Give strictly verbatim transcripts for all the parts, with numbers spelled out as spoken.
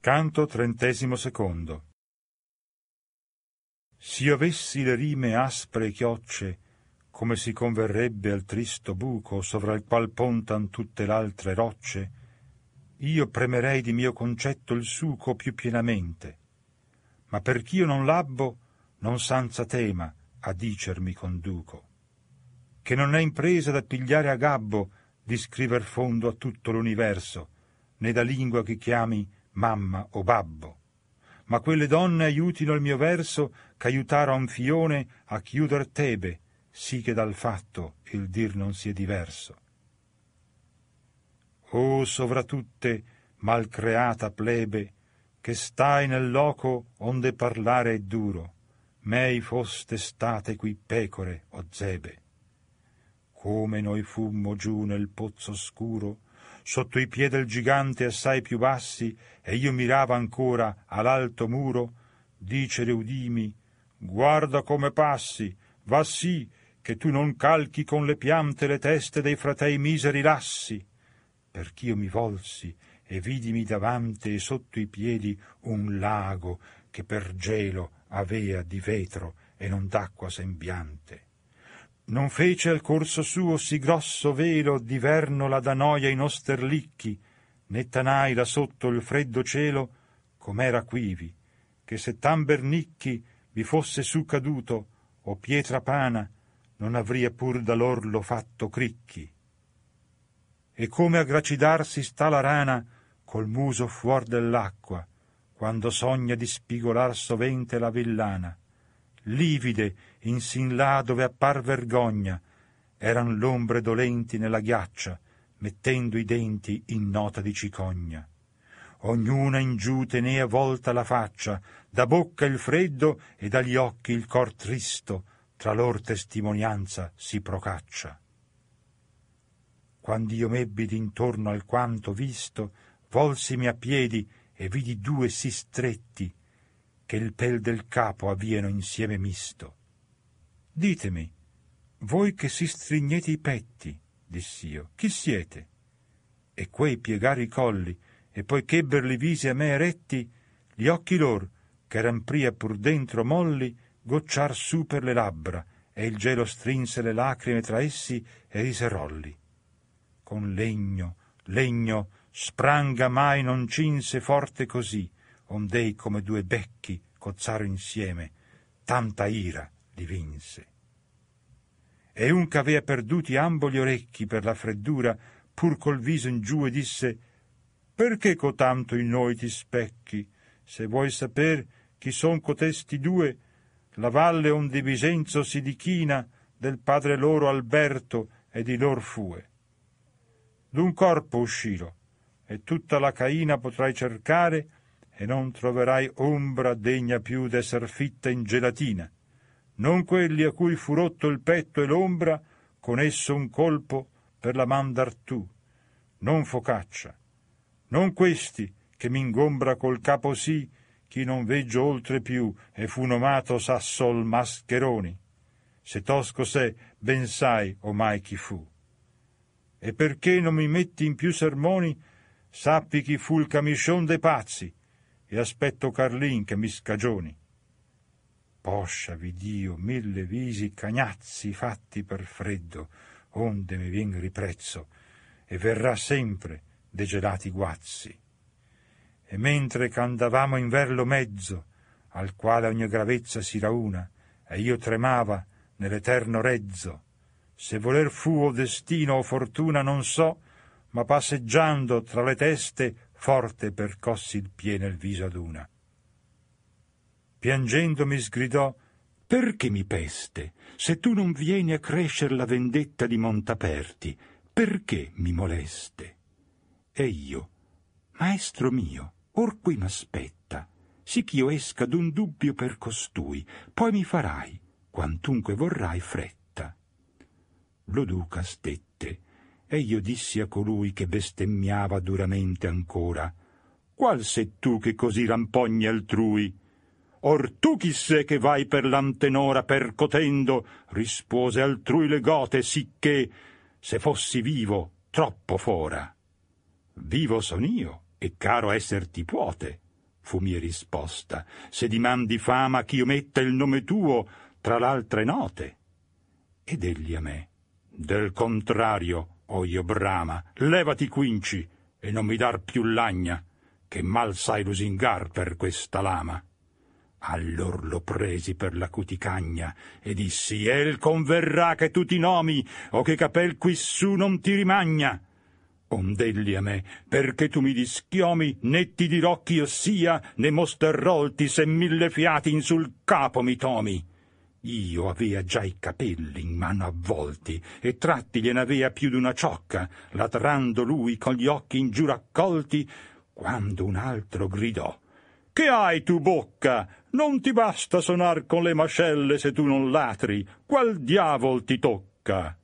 Canto trentesimo secondo. S'io avessi le rime aspre e chiocce, come si converrebbe al tristo buco sovra il qual pontan tutte l'altre rocce, io premerei di mio concetto il suco più pienamente, ma perch'io non labbo, non sanza tema a dicermi conduco, che non è impresa da pigliare a gabbo di scriver fondo a tutto l'universo, né da lingua che chiami mamma o babbo, ma quelle donne aiutino il mio verso ch'aiutaro a un fione a chiuder Tebe, sì che dal fatto il dir non sia diverso. O sovra tutte malcreata plebe, che stai nel loco onde parlare è duro, mei foste state qui pecore o zebe. Come noi fummo giù nel pozzo scuro, sotto i piedi del gigante assai più bassi, e io mirava ancora all'alto muro, dicere udimi, guarda come passi, va sì, che tu non calchi con le piante le teste dei fratei miseri lassi. Perch'io mi volsi e vidimi davanti e sotto i piedi un lago che per gelo avea di vetro e non d'acqua sembiante. Non fece al corso suo sì grosso velo d'inverno la da noia in osterlicchi, né tanai là sotto il freddo cielo com'era quivi, che se tan bernicchi vi fosse su caduto o pietra pana, non avria pur da l'orlo fatto cricchi. E come a gracidarsi sta la rana col muso fuor dell'acqua, quando sogna di spigolar sovente la villana, livide insin là dove appar vergogna, eran l'ombre dolenti nella ghiaccia, mettendo i denti in nota di cicogna. Ognuna in giù tenea volta la faccia, da bocca il freddo e dagli occhi il cor tristo, tra lor testimonianza si procaccia. Quand'io m'ebbi d'intorno alquanto visto, volsimi a piedi e vidi due sì stretti, che il pel del capo avvieno insieme misto. Ditemi, voi che si strignete i petti, diss'io, chi siete? E quei piegaro i colli, e poi ch'ebber li visi a me eretti, gli occhi lor, ch'eran pria pur dentro molli, gocciar su per le labbra, e il gelo strinse le lacrime tra essi e rise rolli. Con legno, legno, spranga mai non cinse forte così, ond'ei come due becchi cozzaro insieme, tanta ira li vinse. E un ch'avea perduti ambo gli orecchi per la freddura, pur col viso in giù e disse, perché cotanto in noi ti specchi? Se vuoi saper chi son cotesti due, la valle onde Vicenzo si dichina, del padre loro Alberto e di lor fue. D'un corpo usciro, e tutta la Caina potrai cercare, e non troverai ombra degna più d'esser fitta in gelatina, non quelli a cui fu rotto il petto e l'ombra, con esso un colpo per la mandar tu, non focaccia, non questi che m'ingombra col capo sì, chi non veggio oltre più, e fu nomato Sassol Mascheroni, se tosco se ben sai omai chi fu. E perché non mi metti in più sermoni, sappi chi fu il camiscion dei pazzi, e aspetto Carlin che mi scagioni. Posciavi Dio mille visi cagnazzi fatti per freddo, onde mi vien riprezzo, e verrà sempre de gelati guazzi. E mentre c'andavamo in verlo mezzo, al quale ogni gravezza si rauna, e io tremava nell'eterno rezzo, se voler fu o destino o fortuna non so, ma passeggiando tra le teste forte percossi il piede nel viso ad una. Piangendo mi sgridò, perché mi peste? Se tu non vieni a crescer la vendetta di Montaperti, perché mi moleste? E io, maestro mio, or qui m'aspetta, sì ch'io esca d'un dubbio per costui, poi mi farai, quantunque vorrai, fretta. Lo duca stette, e io dissi a colui che bestemmiava duramente ancora, qual sei tu che così rampogni altrui? Or tu chi sei che vai per l'antenora percotendo, rispose altrui le gote, sicché, se fossi vivo, troppo fora. Vivo son io, e caro esser ti puote, fu mia risposta, se dimandi fama ch'io metta il nome tuo tra l'altre note. Ed egli a me: del contrario, o io brama, levati quinci e non mi dar più lagna, che mal sai lusingar per questa lama. Allor lo presi per la cuticagna e dissi: el converrà che tu ti nomi o che capel quissù non ti rimagna. Ond'egli a me: perché tu mi dischiomi, né ti dirò ch'io sia, né mosterrolti se mille fiati in sul capo mi tomi. Io avea già i capelli in mano avvolti e tratti glien'avea più d'una ciocca, latrando lui con gli occhi in giù raccolti, quando un altro gridò: che hai tu bocca? Non ti basta sonar con le mascelle se tu non latri, qual diavol ti tocca?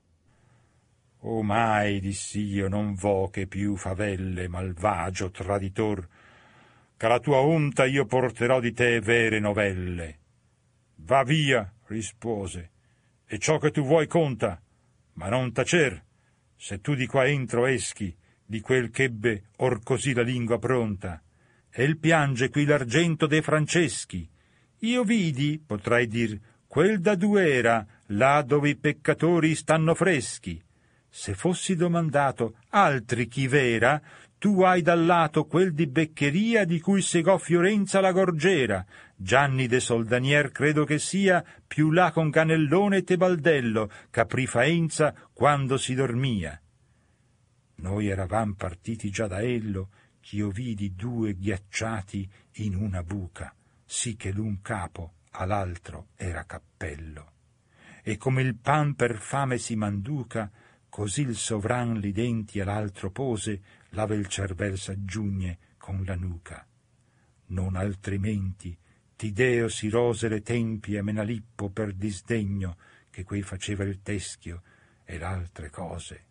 O mai, diss'io, non vo che più favelle, malvagio traditor, che alla tua onta io porterò di te vere novelle. Va via, rispose, e ciò che tu vuoi conta, ma non tacer, se tu di qua entro eschi, di quel ch'ebbe or così la lingua pronta. E il piange qui l'argento de Franceschi. Io vidi, potrai dir, quel da Duera, là dove i peccatori stanno freschi. Se fossi domandato altri chi vera, tu hai dal lato quel di Beccheria di cui segò Fiorenza la gorgiera. Gianni de Soldanier credo che sia più là con Canellone e Tebaldello, c'aprì Faenza quando si dormia. Noi eravam partiti già da ello, ch'io vidi due ghiacciati in una buca, sì che l'un capo all'altro era cappello. E come il pan per fame si manduca, così il sovran li denti all'altro pose, lave il cervel s'aggiugne con la nuca. Non altrimenti Tideo si rose le tempie a Menalippo per disdegno, che quei faceva il teschio e l'altre cose.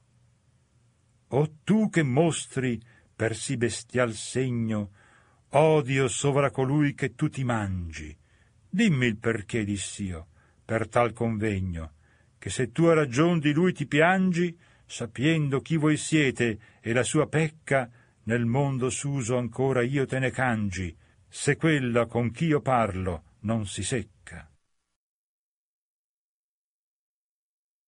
O tu che mostri per sì bestial segno odio sovra colui che tu ti mangi, dimmi il perché, diss'io, per tal convegno, che se tu a ragion di lui ti piangi, sapiendo chi voi siete e la sua pecca, nel mondo s'uso ancora io te ne cangi, se quella con ch'io parlo non si secca.